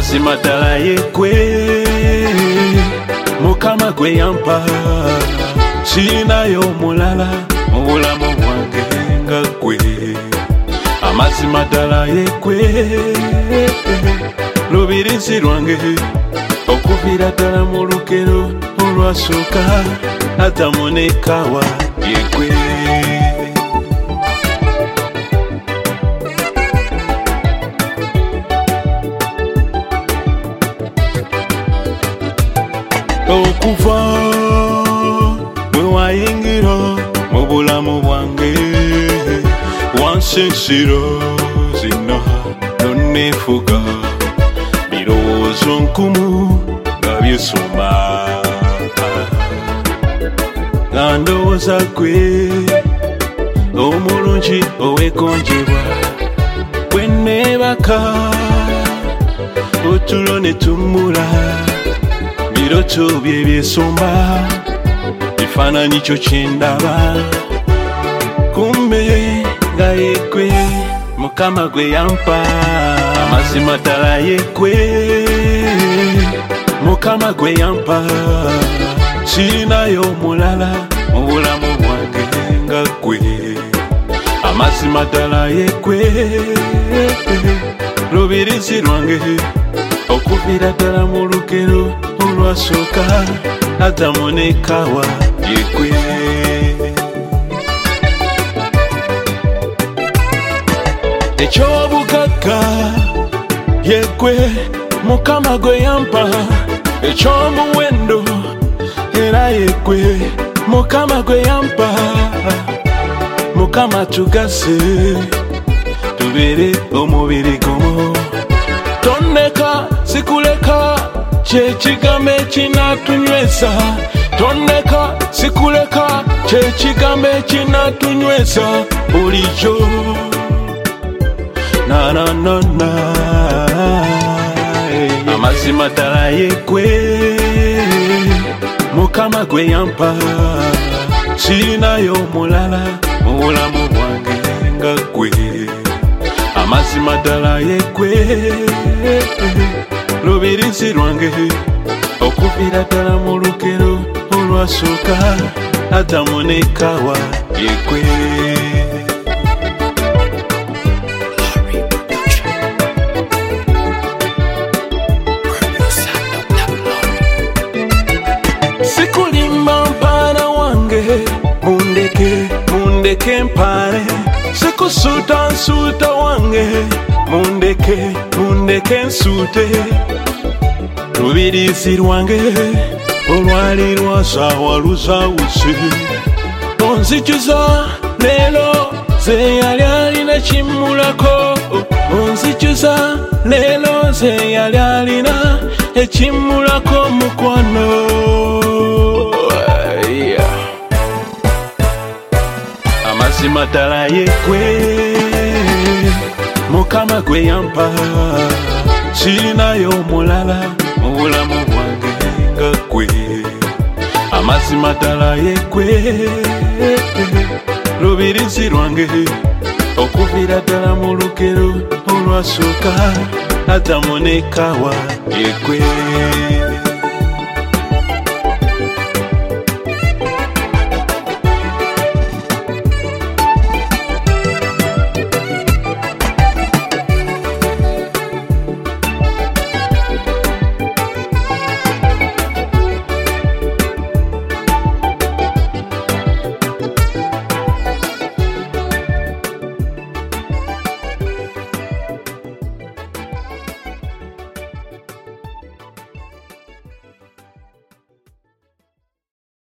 amazima ddala yekwe mukama gwe yampa sirinayo omulala mu bulamu bwange nga gwe amazima ddala yekwe lubirizi lwange okuviira ddala mu lugero olwasooka adamu ne Kaawa yekwe okuva bwe wayingira mu bulamu bwange wansinsiro zino nonneefuga birowoozo nkumu nga byesoma nga ndowooza gwe omulungi oweegonjebwa bwe neebaka otulo ne tummula biroto bye byesomba bifaananyi kyo kyendaba kumbe nga yekwe mukama gwe yampa amazima ddala yekwe mukama gwe yampa sirinayo omulala mu bulamu bwange nga gwe amazima ddala yekwe lubirizi lwange okuviira ddala mu lugero olwasooka adamu ne Kaawa yekwe eky'obugagga yekwe mukama gwe yampa eky'omuwendo era yekwe mukama gwe yampa mukama tugase tubeere omubiri gumu tonneka sikuleka kyekigambo ekinatunywesa tonneka sikuleka kyekigambo ekinatunywesa bulijjo nananana amazima ddala yekwe mukama gwe yampa sirinayo omulala mu bulamu bwange nga gwe amazima ddala yekwe lubirizi lwange okuviira ddala mu lugero olwasooka adamu ne Kaawa yekwe sikulimba mpaana wange mundeke mpaale sikusuuta nsuuta wange mundeke nsuute lubirizi lwange olwali lwasawaluzaawuse onzijuza leero ze yali alina kimmulako onzijuza leero ze yali alina ekimmulako mukwano amazima ddala yekwe mukama gwe yampa sirinayo omulala mu bulamu bwange nga gwe amazima ddala yekwe lubirizi lwange okuviira ddala mu lugero olwasooka adamu ne Kaawa yekwe